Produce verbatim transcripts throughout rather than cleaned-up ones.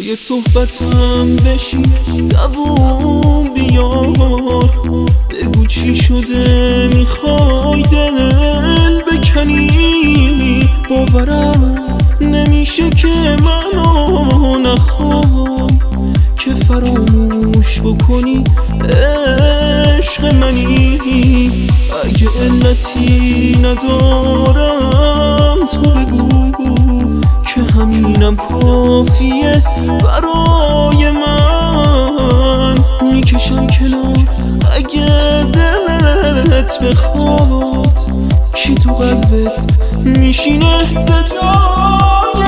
جای صحبتم بشین دووم بیار، بگو چی شده میخوای دل بکنی. باورم نمیشه که منو نخوای، که فراموش بکنی عشق منی. اگه علتی ندارم تو بگو، که همینم کافیه برای من. میکشم کنار اگه دلت بخواد، کی تو قلبت میشینه به جای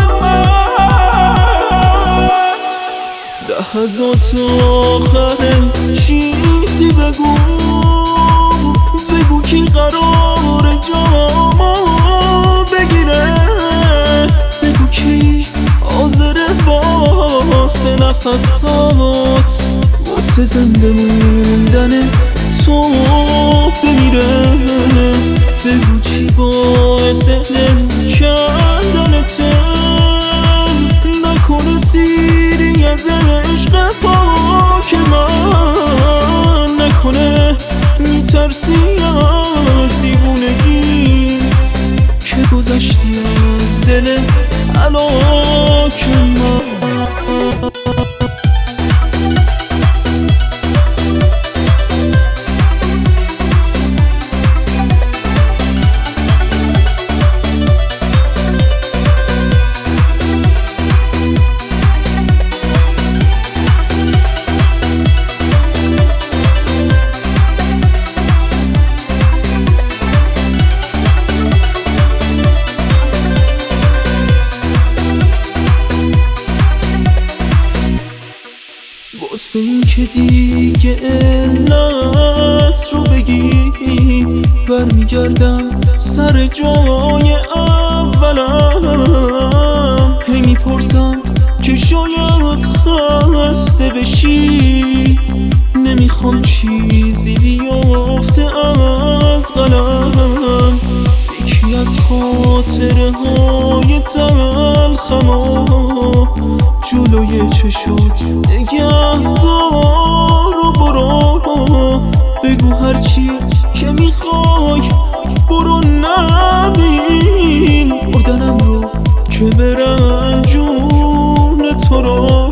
من. لحظات آخر چیزی بگو، بگو کی قرار جامو بگیره، بگو کی حاضره واسه نفسات، واسه زنده موندن تو بمیره. بگو چی باعث دل کندنته، نکنه سیری از عشق پاک من، نکنه میترسی از دیوونگی که گذشتی از دل هلاک من. واسه این که دیگه علت رو بگی، برمیگردم سر جای اولم. هی میپرسم که شاید خسته بشی، نمیخوام چیزی بیافته از قلم. یکی از خاطره های تلخم جلوی چشات نگه دار و برو، بگو هرچی که میخوای برو، نبین مردنم رو که برن جون تو رو.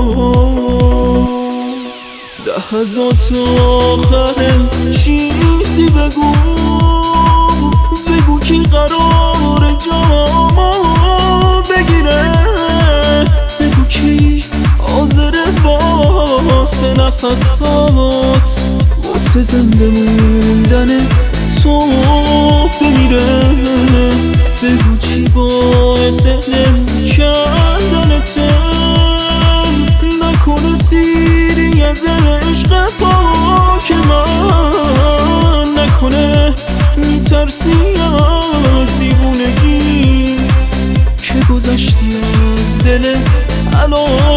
لحظات آخر چیزی بگو، بگو کی قرار جامو بگیره، بگو کی حاضره واسه نفسات، واسه زنده موندن تو بمیره. بگو چی باعث دل کندنته، نکنه سیری از عشق پاک من، نکنه میترسی از دیوونگی که گذشتی از دل هلاک